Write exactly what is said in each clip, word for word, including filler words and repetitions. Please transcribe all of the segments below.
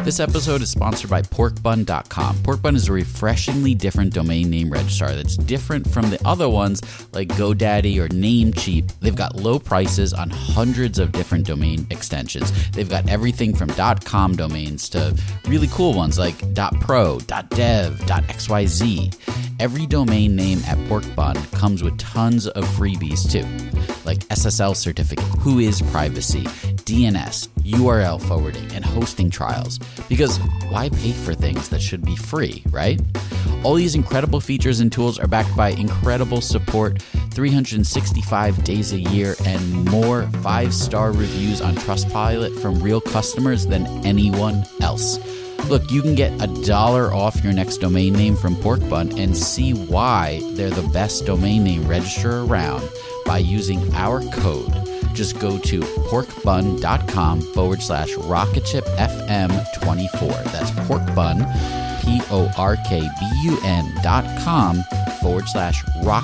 This episode is sponsored by pork bun dot com. Pork Bun is a refreshingly different domain name registrar that's different from the other ones like GoDaddy or Namecheap. They've got low prices on hundreds of different domain extensions. They've got everything from .com domains to really cool ones like .pro, .dev, .xyz. Every domain name at Porkbun comes with tons of freebies too, like S S L certificate, Whois privacy, D N S, U R L forwarding, and hosting trials. Because why pay for things that should be free, right? All these incredible features and tools are backed by incredible support, three hundred sixty-five days a year, and more five-star reviews on Trustpilot from real customers than anyone else. Look, you can get a dollar off your next domain name from Porkbun and see why they're the best domain name registrar around by using our code. Just go to porkbun.com forward slash rocketshipfm24. That's porkbun, P O R K B U N dot com forward slash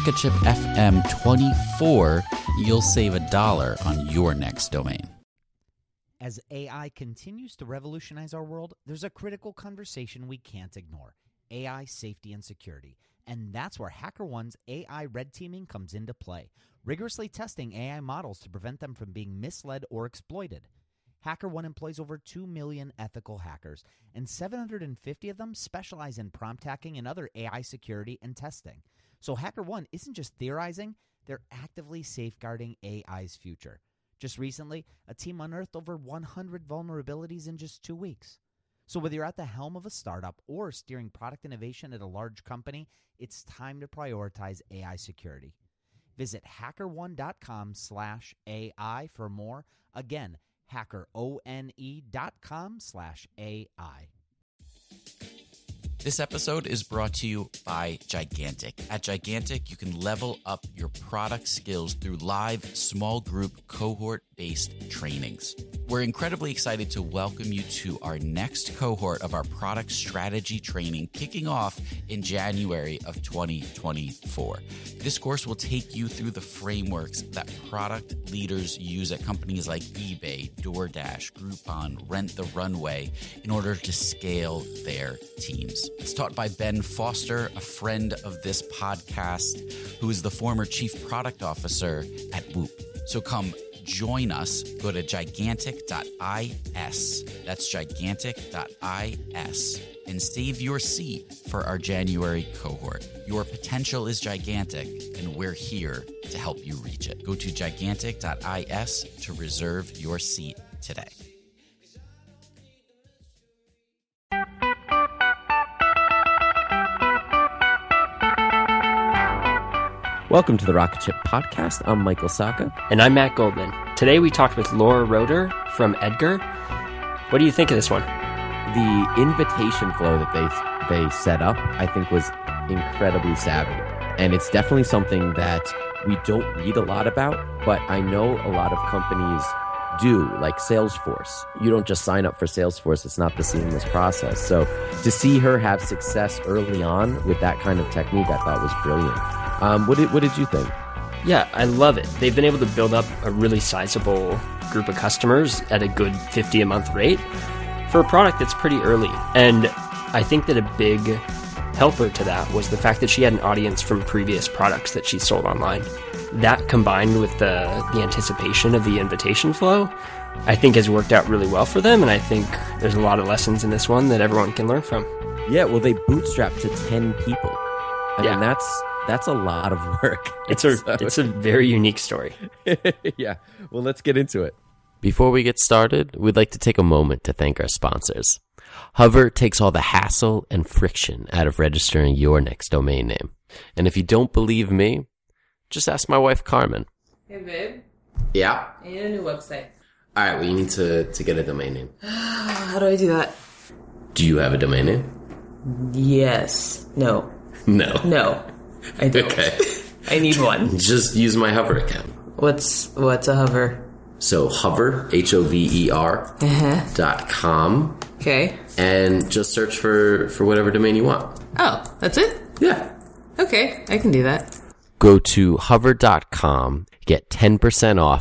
rocketshipfm24. You'll save a dollar on your next domain. As A I continues to revolutionize our world, there's a critical conversation we can't ignore: A I safety and security. And that's where HackerOne's A I red teaming comes into play, rigorously testing A I models to prevent them from being misled or exploited. HackerOne employs over two million ethical hackers, and seven hundred fifty of them specialize in prompt hacking and other A I security and testing. So HackerOne isn't just theorizing, they're actively safeguarding A I's future. Just recently, a team unearthed over one hundred vulnerabilities in just two weeks. So whether you're at the helm of a startup or steering product innovation at a large company, it's time to prioritize A I security. Visit hackerone.com slash AI for more. Again, hackerone.com slash AI. This episode is brought to you by Gigantic. At Gigantic, you can level up your product skills through live, small group, cohort-based trainings. We're incredibly excited to welcome you to our next cohort of our product strategy training, kicking off in January of twenty twenty-four. This course will take you through the frameworks that product leaders use at companies like eBay, DoorDash, Groupon, Rent the Runway in order to scale their teams. It's taught by Ben Foster, a friend of this podcast, who is the former chief product officer at Whoop. So come join us. Go to gigantic dot is. That's gigantic dot is and save your seat for our January cohort. Your potential is gigantic, and we're here to help you reach it. Go to gigantic dot is to reserve your seat today. Welcome to the Rocket Ship Podcast. I'm Michael Sacca. And I'm Matt Goldman. Today we talked with Laura Roeder from Edgar. What do you think of this one? The invitation flow that they they set up, I think, was incredibly savvy. And it's definitely something that we don't read a lot about, but I know a lot of companies do, like Salesforce. You don't just sign up for Salesforce. It's not the seamless process. So to see her have success early on with that kind of technique, I thought was brilliant. Um, what did what did you think? Yeah, I love it. They've been able to build up a really sizable group of customers at a good fifty a month rate for a product that's pretty early. And I think that a big helper to that was the fact that she had an audience from previous products that she sold online. That combined with the, the anticipation of the invitation flow, I think has worked out really well for them. And I think there's a lot of lessons in this one that everyone can learn from. Yeah, well, they bootstrapped to ten people. I yeah. mean, that's that's a lot of work. It's a so. It's a very unique story. Yeah, well, let's get into it. Before we get started, we'd like to take a moment to thank our sponsors. Hover takes all the hassle and friction out of registering your next domain name. And if you don't believe me, just ask my wife, Carmen. Hey, babe. Yeah? I need a new website. All right, well, you need to, to get a domain name. How do I do that? Do you have a domain name? Yes. No. No. No, I don't. Okay. I need one. Just use my Hover account. What's what's a Hover? So Hover, H O V E R, uh-huh. dot com. Okay. And just search for, for whatever domain you want. Oh, that's it? Yeah. Okay, I can do that. Go to hover dot com, get ten percent off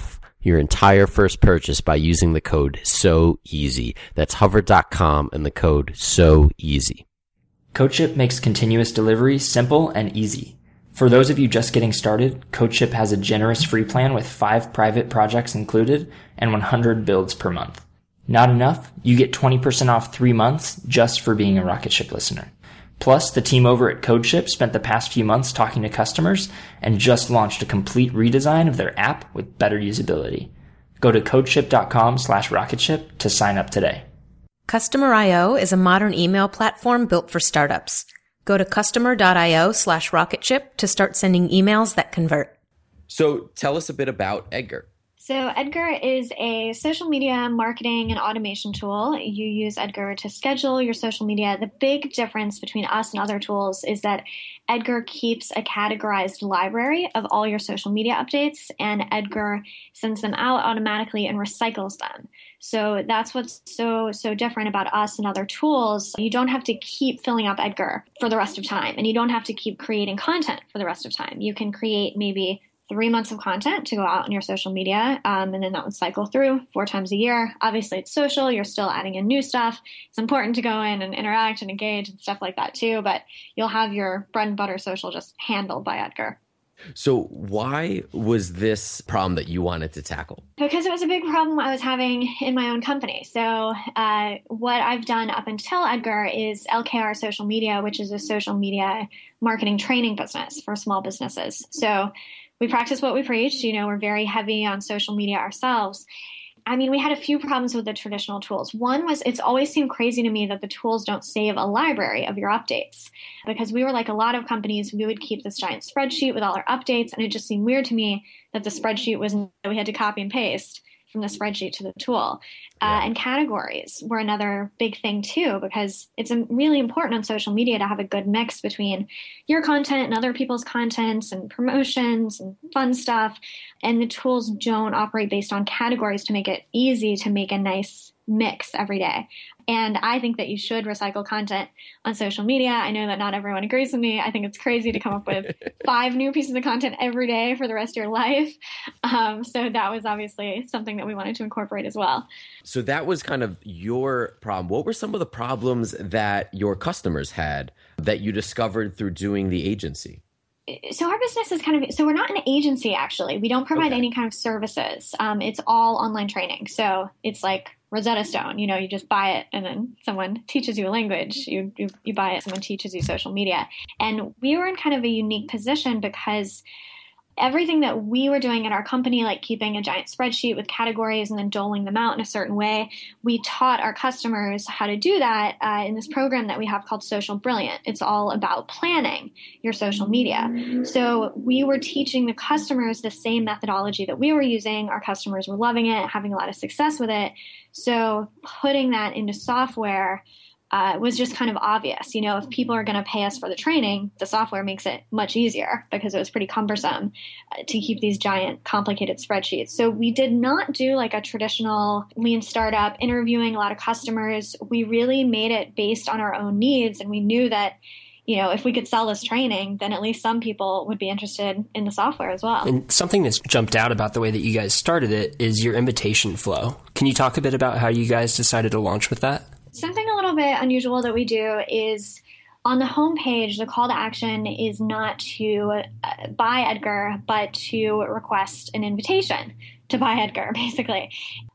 your entire first purchase by using the code SOEASY. That's hover dot com and the code SOEASY. CodeShip makes continuous delivery simple and easy. For those of you just getting started, CodeShip has a generous free plan with five private projects included and one hundred builds per month. Not enough? You get twenty percent off three months just for being a Rocketship listener. Plus, the team over at CodeShip spent the past few months talking to customers and just launched a complete redesign of their app with better usability. Go to codeship.com slash rocketship to sign up today. Customer dot I O is a modern email platform built for startups. Go to customer dot I O slash rocketship to start sending emails that convert. So tell us a bit about Edgar. So Edgar is a social media marketing and automation tool. You use Edgar to schedule your social media. The big difference between us and other tools is that Edgar keeps a categorized library of all your social media updates, and Edgar sends them out automatically and recycles them. So that's what's so, so different about us and other tools. You don't have to keep filling up Edgar for the rest of time, and you don't have to keep creating content for the rest of time. You can create maybe three months of content to go out on your social media, um, and then that would cycle through four times a year. Obviously, it's social. You're still adding in new stuff. It's important to go in and interact and engage and stuff like that too, but you'll have your bread and butter social just handled by Edgar. So why was this problem that you wanted to tackle? Because it was a big problem I was having in my own company. So uh, what I've done up until Edgar is L K R Social Media, which is a social media marketing training business for small businesses. So we practice what we preach. You know, we're very heavy on social media ourselves. I mean, we had a few problems with the traditional tools. One was it's always seemed crazy to me that the tools don't save a library of your updates, because we were like a lot of companies. We would keep this giant spreadsheet with all our updates, and it just seemed weird to me that the spreadsheet was that we had to copy and paste from the spreadsheet to the tool. Uh, and categories were another big thing too, because it's really important on social media to have a good mix between your content and other people's contents and promotions and fun stuff. And the tools don't operate based on categories to make it easy to make a nice mix every day. And I think that you should recycle content on social media. I know that not everyone agrees with me. I think it's crazy to come up with five new pieces of content every day for the rest of your life. Um, so that was obviously something that we wanted to incorporate as well. So that was kind of your problem. What were some of the problems that your customers had that you discovered through doing the agency? So our business is kind of, so we're not an agency, actually. We don't provide okay. any kind of services. Um, it's all online training. So it's like Rosetta Stone, you know, you just buy it and then someone teaches you a language. You, you, you buy it, someone teaches you social media. And we were in kind of a unique position because everything that we were doing at our company, like keeping a giant spreadsheet with categories and then doling them out in a certain way, we taught our customers how to do that uh, in this program that we have called Social Brilliant. It's all about planning your social media. So we were teaching the customers the same methodology that we were using. Our customers were loving it, having a lot of success with it. So putting that into software Uh, was just kind of obvious. You know, if people are going to pay us for the training, the software makes it much easier because it was pretty cumbersome uh, to keep these giant, complicated spreadsheets. So we did not do like a traditional lean startup interviewing a lot of customers. We really made it based on our own needs. And we knew that, you know, if we could sell this training, then at least some people would be interested in the software as well. And something that's jumped out about the way that you guys started it is your invitation flow. Can you talk a bit about how you guys decided to launch with that? Something a little bit unusual that we do is on the homepage, the call to action is not to uh, buy Edgar, but to request an invitation to buy Edgar, basically.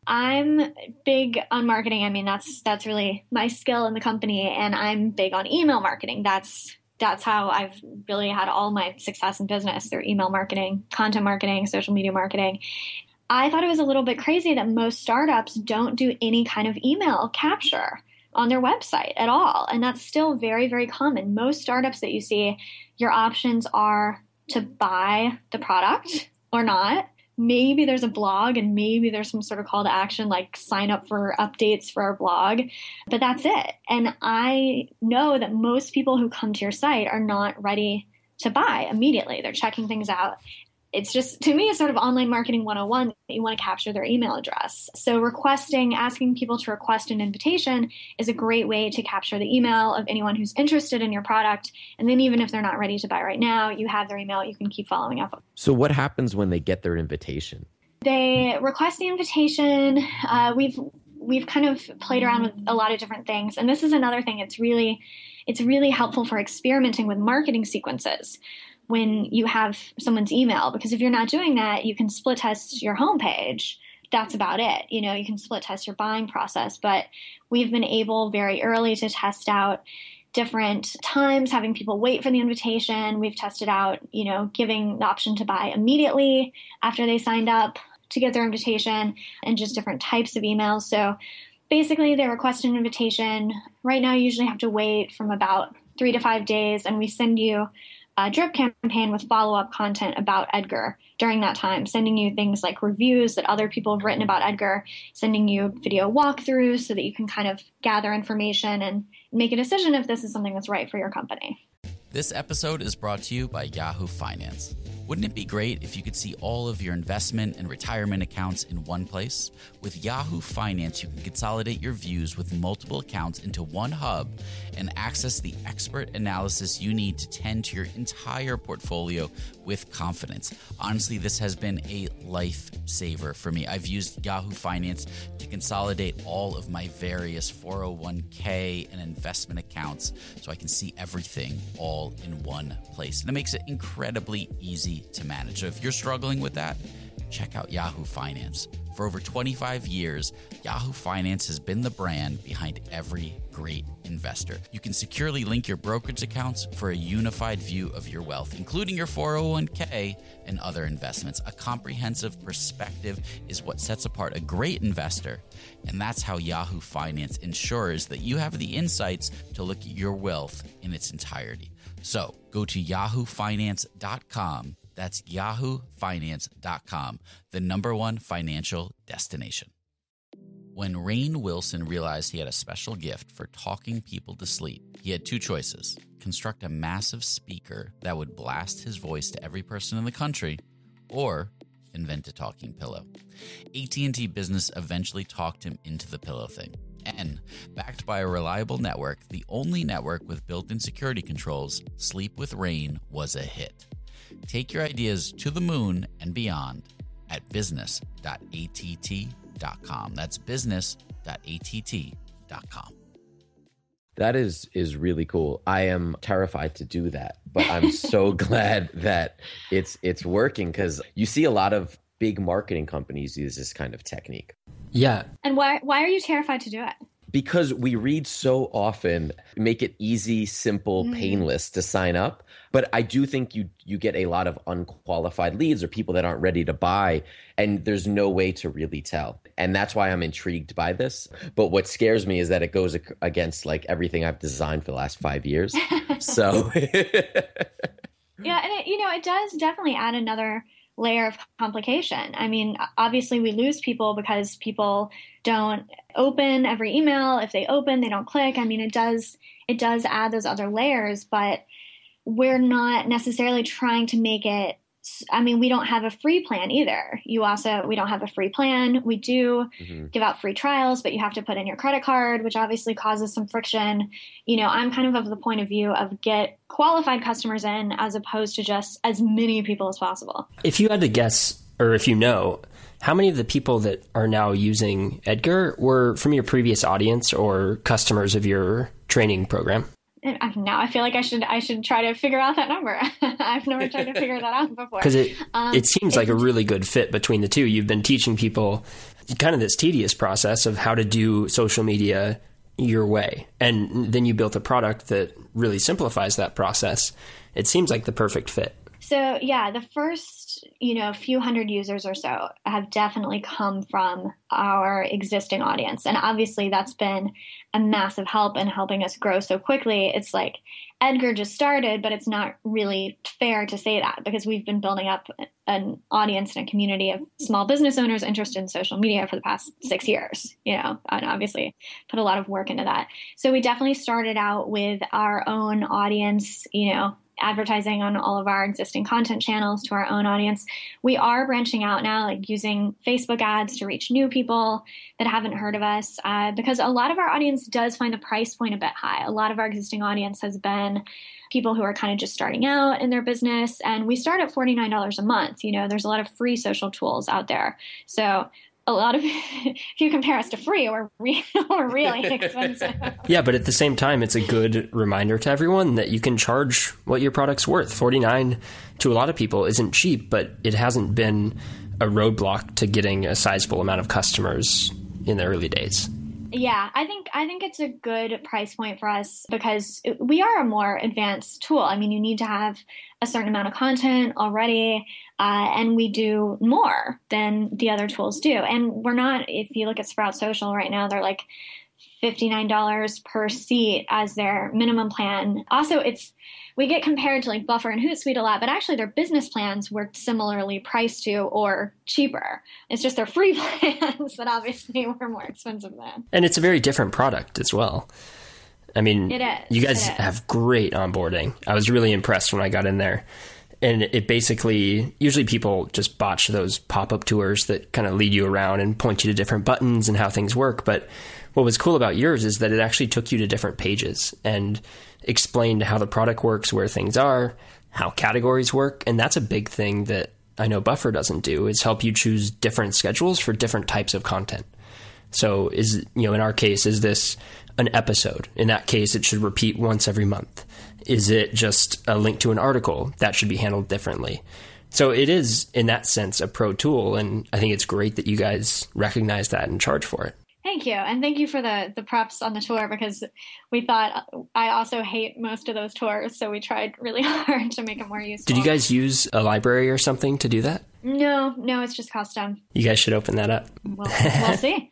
I'm big on marketing. I mean, that's that's really my skill in the company, and I'm big on email marketing. That's that's how I've really had all my success in business, through email marketing, content marketing, social media marketing. I thought it was a little bit crazy that most startups don't do any kind of email capture on their website at all. And that's still very, very common. Most startups that you see, your options are to buy the product or not. Maybe there's a blog and maybe there's some sort of call to action, like sign up for updates for our blog, but that's it. And I know that most people who come to your site are not ready to buy immediately. They're checking things out. It's just, to me, it's sort of online marketing one oh one. You want to capture their email address. So requesting, asking people to request an invitation is a great way to capture the email of anyone who's interested in your product. And then even if they're not ready to buy right now, you have their email, you can keep following up. So what happens when they get their invitation? They request the invitation. Uh, we've we've kind of played around with a lot of different things. And this is another thing. It's really it's really helpful for experimenting with marketing sequences when you have someone's email, because if you're not doing that, you can split test your homepage. That's about it. You know, you can split test your buying process, but we've been able very early to test out different times, having people wait for the invitation. We've tested out, you know, giving the option to buy immediately after they signed up to get their invitation, and just different types of emails. So basically they request an invitation. Right now you usually have to wait from about three to five days, and we send you a drip campaign with follow-up content about Edgar during that time, sending you things like reviews that other people have written about Edgar, sending you video walkthroughs so that you can kind of gather information and make a decision if this is something that's right for your company. This episode is brought to you by Yahoo Finance. Wouldn't it be great if you could see all of your investment and retirement accounts in one place? With Yahoo Finance, you can consolidate your views with multiple accounts into one hub and access the expert analysis you need to tend to your entire portfolio with confidence. Honestly, this has been a lifesaver for me. I've used Yahoo Finance to consolidate all of my various four oh one k and investment accounts so I can see everything all in one place. And it makes it incredibly easy to manage. So if you're struggling with that, check out Yahoo Finance. For over twenty-five years, Yahoo Finance has been the brand behind every great investor. You can securely link your brokerage accounts for a unified view of your wealth, including your four oh one k and other investments. A comprehensive perspective is what sets apart a great investor, and that's how Yahoo Finance ensures that you have the insights to look at your wealth in its entirety. So go to yahoo finance dot com. That's yahoo finance dot com, the number one financial destination. When Rainn Wilson realized he had a special gift for talking people to sleep, he had two choices: construct a massive speaker that would blast his voice to every person in the country, or invent a talking pillow. A T and T Business eventually talked him into the pillow thing. And, backed by a reliable network, the only network with built-in security controls, Sleep with Rainn was a hit. Take your ideas to the moon and beyond at business dot a t t dot com. That's business dot a t t dot com. That is is really cool. I am terrified to do that, but I'm so glad that it's it's working, because you see a lot of big marketing companies use this kind of technique. Yeah. And why why are you terrified to do it? Because we read so often, make it easy, simple, mm. painless to sign up. But I do think you you get a lot of unqualified leads or people that aren't ready to buy, and there's no way to really tell. And that's why I'm intrigued by this. But what scares me is that it goes against like everything I've designed for the last five years. So yeah, and it, you know, it does definitely add another layer of complication. I mean, obviously we lose people because people don't open every email. If they open, they don't click. I mean, it does it does add those other layers, but we're not necessarily trying to make it, I mean, we don't have a free plan either. You also, we don't have a free plan. We do mm-hmm. give out free trials, but you have to put in your credit card, which obviously causes some friction. You know, I'm kind of of the point of view of get qualified customers in as opposed to just as many people as possible. If you had to guess, or if you know, how many of the people that are now using Edgar were from your previous audience or customers of your training program? Now I feel like I should I should try to figure out that number. I've never tried to figure that out before. Because it, um, it seems like a really good fit between the two. You've been teaching people kind of this tedious process of how to do social media your way. And then you built a product that really simplifies that process. It seems like the perfect fit. So yeah, the first, you know, few hundred users or so have definitely come from our existing audience. And obviously that's been a massive help in helping us grow so quickly. It's like Edgar just started, but it's not really fair to say that because we've been building up an audience and a community of small business owners interested in social media for the past six years, you know, and obviously put a lot of work into that. So we definitely started out with our own audience, you know, advertising on all of our existing content channels to our own audience. We are branching out now, like using Facebook ads to reach new people that haven't heard of us, uh, because a lot of our audience does find the price point a bit high. A lot of our existing audience has been people who are kind of just starting out in their business, and we start at forty-nine dollars a month. You know, there's a lot of free social tools out there. So a lot of, if you compare us to free, we're, re- we're really expensive. Yeah, but at the same time, it's a good reminder to everyone that you can charge what your product's worth. forty-nine to a lot of people isn't cheap, but it hasn't been a roadblock to getting a sizable amount of customers in the early days. Yeah, I think I think it's a good price point for us because we are a more advanced tool. I mean, you need to have a certain amount of content already, uh, and we do more than the other tools do. And we're not, if you look at Sprout Social right now, they're like fifty-nine dollars per seat as their minimum plan. Also, it's we get compared to like Buffer and Hootsuite a lot, but actually their business plans were similarly priced to or cheaper. It's just their free plans that obviously were more expensive than. And it's a very different product as well. I mean, it is. You guys it is. have great onboarding. I was really impressed when I got in there. And it basically, usually people just botch those pop-up tours that kind of lead you around and point you to different buttons and how things work. But what was cool about yours is that it actually took you to different pages and explained how the product works, where things are, how categories work. And that's a big thing that I know Buffer doesn't do, is help you choose different schedules for different types of content. So is, you know, in our case, is this an episode? In that case, it should repeat once every month. Is it just a link to an article? That should be handled differently. So it is, in that sense, a pro tool. And I think it's great that you guys recognize that and charge for it. Thank you. And thank you for the, the props on the tour, because we thought I also hate most of those tours. So we tried really hard to make it more useful. Did you guys use a library or something to do that? No, no, it's just custom. You guys should open that up. Well, we'll see.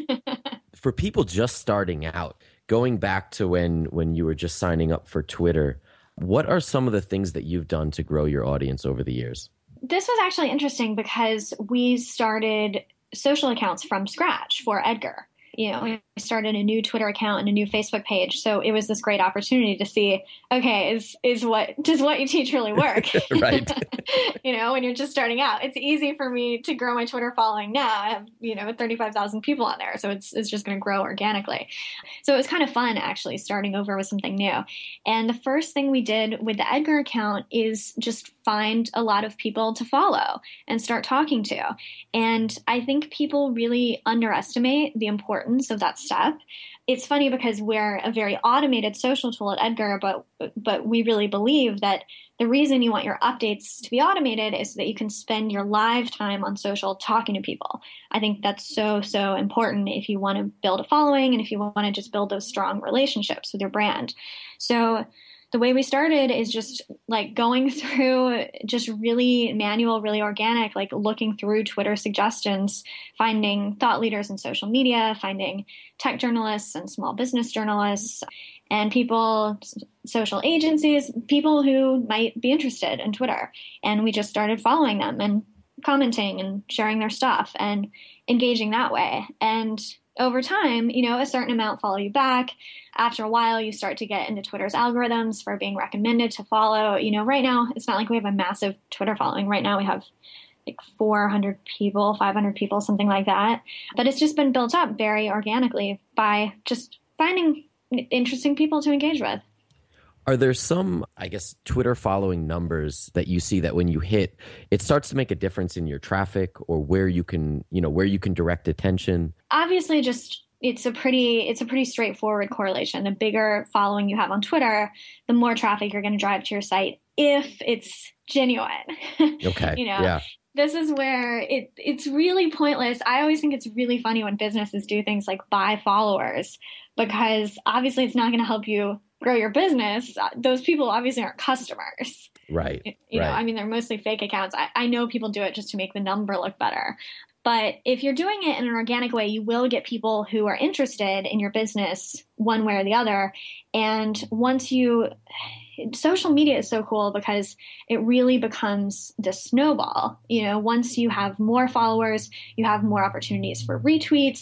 For people just starting out, going back to when, when you were just signing up for Twitter, what are some of the things that you've done to grow your audience over the years? This was actually interesting because we started social accounts from scratch for Edgar. You know, we started a new Twitter account and a new Facebook page. So it was this great opportunity to see, okay, is is what does what you teach really work? Right. You know, when you're just starting out, it's easy for me to grow my Twitter following now. I have, you know, thirty-five thousand people on there. So it's it's just going to grow organically. So it was kind of fun, actually, starting over with something new. And the first thing we did with the Edgar account is just find a lot of people to follow and start talking to. And I think people really underestimate the importance of that step. It's funny because we're a very automated social tool at Edgar, but but we really believe that the reason you want your updates to be automated is so that you can spend your live time on social talking to people. I think that's so, so important if you want to build a following and if you want to just build those strong relationships with your brand. So the way we started is just like going through just really manual, really organic, like looking through Twitter suggestions, finding thought leaders in social media, finding tech journalists and small business journalists and people, social agencies, people who might be interested in Twitter. And we just started following them and commenting and sharing their stuff and engaging that way. And over time, you know, a certain amount follow you back. After a while, you start to get into Twitter's algorithms for being recommended to follow. You know, right now, it's not like we have a massive Twitter following. Right now, we have like four hundred people, five hundred people, something like that. But it's just been built up very organically by just finding interesting people to engage with. Are there some, I guess, Twitter following numbers that you see that when you hit, it starts to make a difference in your traffic or where you can, you know, where you can direct attention? Obviously, just it's a pretty it's a pretty straightforward correlation. The bigger following you have on Twitter, the more traffic you're going to drive to your site if it's genuine. Okay. You know. Yeah. This is where it it's really pointless. I always think it's really funny when businesses do things like buy followers, because obviously it's not going to help you grow your business. Those people obviously aren't customers. Right. You know, right. I mean, they're mostly fake accounts. I, I know people do it just to make the number look better. But if you're doing it in an organic way, you will get people who are interested in your business one way or the other. And once you, social media is so cool because it really becomes the snowball. You know, once you have more followers, you have more opportunities for retweets.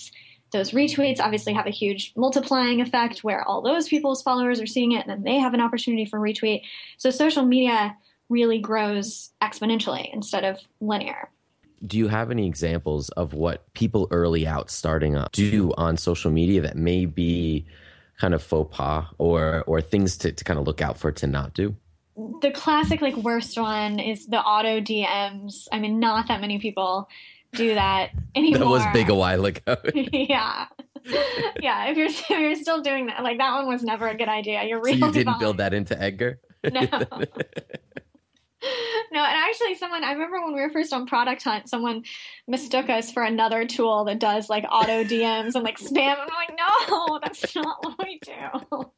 those retweets obviously have a huge multiplying effect where all those people's followers are seeing it and then they have an opportunity for retweet. So social media really grows exponentially instead of linear. Do you have any examples of what people early out starting up do on social media that may be kind of faux pas or or things to, to kind of look out for to not do? The classic like worst one is the auto D Ms. I mean, not that many people do that anymore. That was big a while ago. yeah. Yeah. If you're, if you're still doing that, like that one was never a good idea. You're really So you didn't behind. build that into Edgar? No. No, and actually someone, I remember when we were first on Product Hunt, someone mistook us for another tool that does like auto D Ms and like spam. I'm like, no, that's not what we do.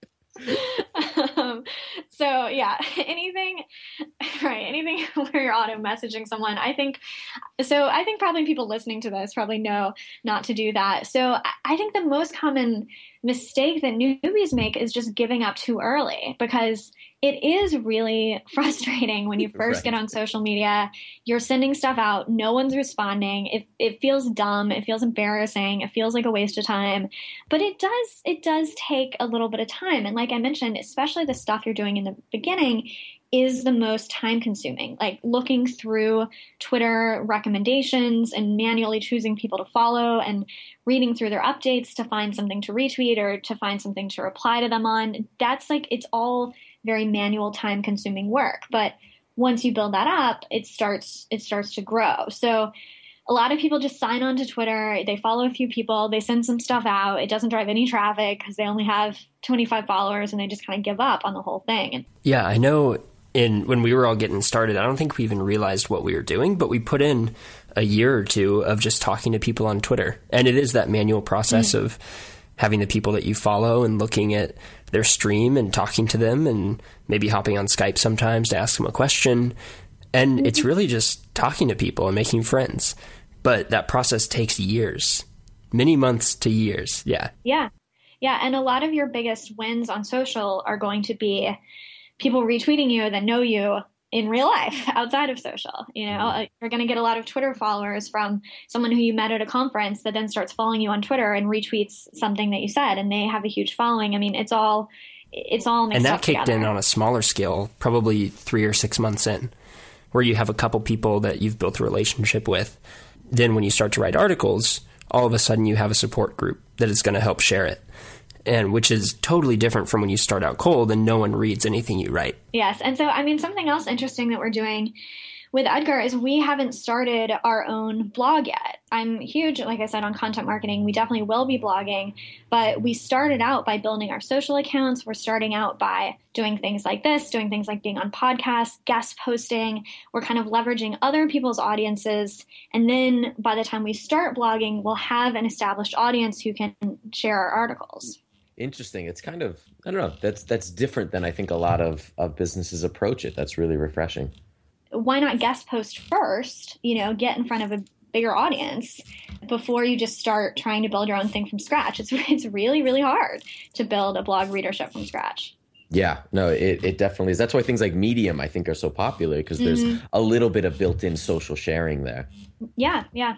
um, so yeah, anything, right. Anything where you're auto messaging someone, I think, so I think probably people listening to this probably know not to do that. So I think the most common mistake that newbies make is just giving up too early, because it is really frustrating when you first right. get on social media. You're sending stuff out. No one's responding. It, it feels dumb. It feels embarrassing. It feels like a waste of time. But it does it does take a little bit of time. And like I mentioned, especially the stuff you're doing in the beginning is the most time consuming. Like looking through Twitter recommendations and manually choosing people to follow and reading through their updates to find something to retweet or to find something to reply to them on. That's like, it's all very manual, time consuming work. But once you build that up, it starts, it starts to grow. So a lot of people just sign on to Twitter. They follow a few people. They send some stuff out. It doesn't drive any traffic because they only have twenty-five followers and they just kind of give up on the whole thing. Yeah, I know in when we were all getting started, I don't think we even realized what we were doing, but we put in a year or two of just talking to people on Twitter. And it is that manual process mm-hmm. of having the people that you follow and looking at their stream and talking to them and maybe hopping on Skype sometimes to ask them a question. And mm-hmm. it's really just talking to people and making friends. But that process takes years, many months to years. Yeah. Yeah. Yeah. And a lot of your biggest wins on social are going to be people retweeting you that know you in real life outside of social. You know, mm-hmm. you're going to get a lot of Twitter followers from someone who you met at a conference that then starts following you on Twitter and retweets something that you said, and they have a huge following. I mean, it's all, it's all mixed up. And that up kicked together. in on a smaller scale, probably three or six months in, where you have a couple people that you've built a relationship with. Then when you start to write articles, all of a sudden you have a support group that is going to help share it. And which is totally different from when you start out cold and no one reads anything you write. Yes. And so, I mean, something else interesting that we're doing with Edgar is we haven't started our own blog yet. I'm huge, like I said, on content marketing. We definitely will be blogging, but we started out by building our social accounts. We're starting out by doing things like this, doing things like being on podcasts, guest posting. We're kind of leveraging other people's audiences. And then by the time we start blogging, we'll have an established audience who can share our articles. Interesting. It's kind of, I don't know, that's that's different than I think a lot of, of businesses approach it. That's really refreshing. Why not guest post first, you know, get in front of a bigger audience before you just start trying to build your own thing from scratch. It's it's really, really hard to build a blog readership from scratch. Yeah, no, it, it definitely is. That's why things like Medium, I think, are so popular because mm-hmm. there's a little bit of built-in social sharing there. Yeah, yeah.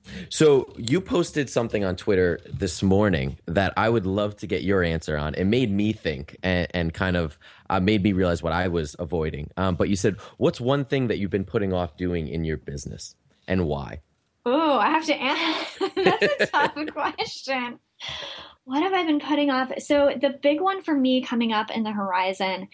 So you posted something on Twitter this morning that I would love to get your answer on. It made me think and, and kind of uh, made me realize what I was avoiding. Um, but you said, what's one thing that you've been putting off doing in your business and why? Oh, I have to answer. That's a tough question. What have I been putting off? So the big one for me coming up in the horizon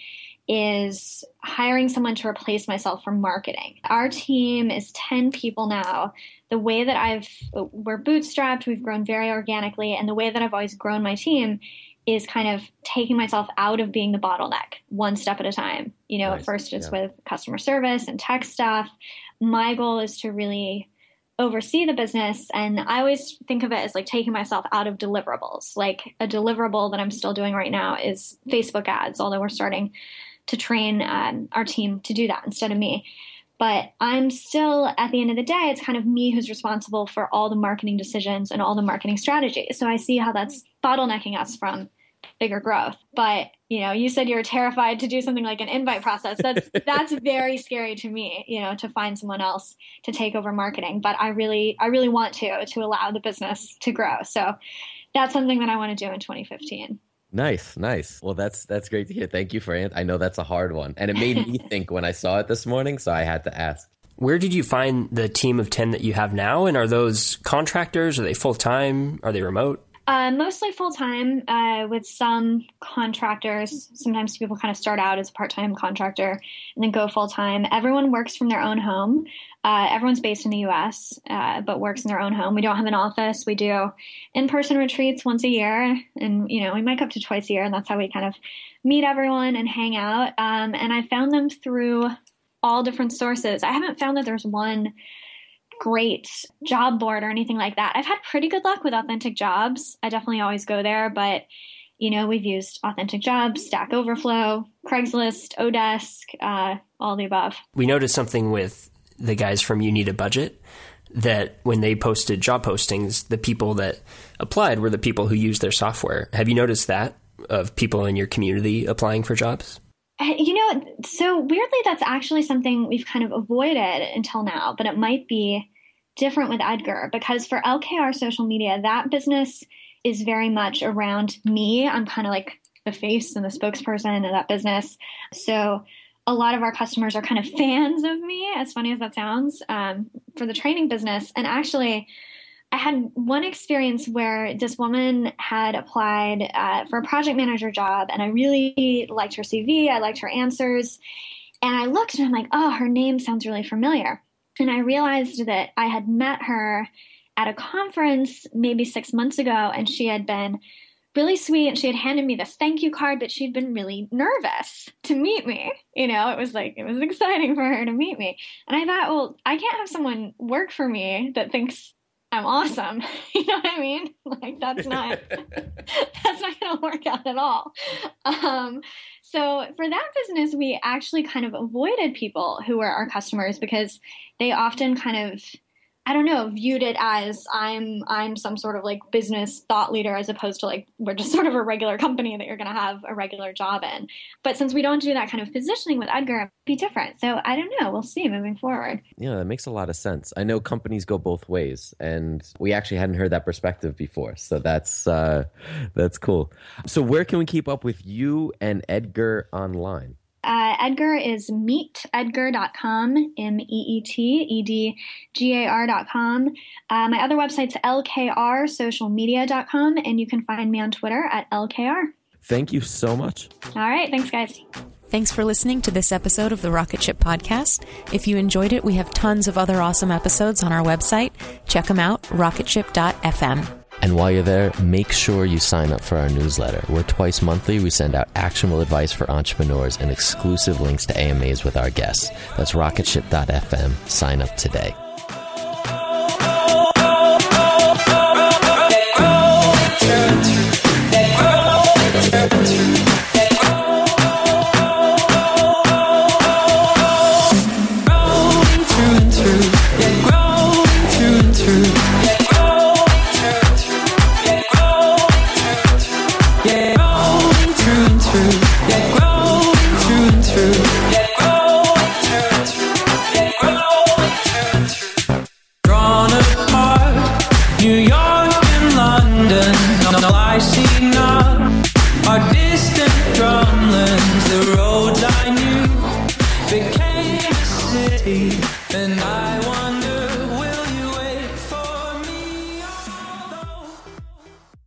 is hiring someone to replace myself for marketing. Our team is ten people now. The way that I've, we're bootstrapped, we've grown very organically, and the way that I've always grown my team is kind of taking myself out of being the bottleneck one step at a time. You know, nice. At first it's yeah. with customer service and tech stuff. My goal is to really oversee the business. And I always think of it as like taking myself out of deliverables. Like a deliverable that I'm still doing right now is Facebook ads, although we're starting to train um, our team to do that instead of me. But I'm still, at the end of the day, it's kind of me who's responsible for all the marketing decisions and all the marketing strategy. So I see how that's bottlenecking us from bigger growth. But, you know, you said you were terrified to do something like an invite process. That's that's very scary to me, you know, to find someone else to take over marketing. But I really, I really want to, to allow the business to grow. So that's something that I want to do in twenty fifteen. Nice, nice. Well, that's that's great to hear. Thank you for it. I know that's a hard one. And it made me think when I saw it this morning, so I had to ask. Where did you find the team of ten that you have now? And are those contractors? Are they full-time? Are they remote? Uh, mostly full-time uh, with some contractors. Sometimes people kind of start out as a part-time contractor and then go full-time. Everyone works from their own home. Uh, everyone's based in the U S, uh, but works in their own home. We don't have an office. We do in-person retreats once a year. And, you know, we might go up to twice a year. And that's how we kind of meet everyone and hang out. Um, and I found them through all different sources. I haven't found that there's one great job board or anything like that. I've had pretty good luck with Authentic Jobs. I definitely always go there, but you know, we've used Authentic Jobs, Stack Overflow, Craigslist, Odesk, uh, all the above. We noticed something with the guys from You Need a Budget, that when they posted job postings, the people that applied were the people who used their software. Have you noticed that of people in your community applying for jobs? You know, so weirdly, that's actually something we've kind of avoided until now, but it might be different with Edgar, because for L K R social media, that business is very much around me. I'm kind of like the face and the spokesperson of that business. So a lot of our customers are kind of fans of me, as funny as that sounds, um, for the training business. And actually, I had one experience where this woman had applied uh, for a project manager job, and I really liked her C V. I liked her answers. And I looked and I'm like, oh, her name sounds really familiar. And I realized that I had met her at a conference maybe six months ago, and she had been really sweet. And she had handed me this thank you card, but she'd been really nervous to meet me. You know, it was like, it was exciting for her to meet me. And I thought, well, I can't have someone work for me that thinks I'm awesome. You know what I mean? Like, that's not, that's not going to work out at all. Um, so for that business, we actually kind of avoided people who were our customers because they often kind of, I don't know, viewed it as I'm I'm some sort of like business thought leader, as opposed to like we're just sort of a regular company that you're going to have a regular job in. But since we don't do that kind of positioning with Edgar, it'd be different. So I don't know. We'll see moving forward. Yeah, that makes a lot of sense. I know companies go both ways, and we actually hadn't heard that perspective before. So that's uh, that's cool. So where can we keep up with you and Edgar online? Uh, Edgar is meet edgar dot com, M E E T E D G A R dot com. Uh, my other website's L K R social media dot com, and you can find me on Twitter at L K R. Thank you so much. All right. Thanks, guys. Thanks for listening to this episode of the Rocket Ship Podcast. If you enjoyed it, we have tons of other awesome episodes on our website. Check them out, rocket ship dot f m. And while you're there, make sure you sign up for our newsletter. We're twice monthly. We send out actionable advice for entrepreneurs and exclusive links to A M As with our guests. That's rocket ship dot f m. Sign up today. And I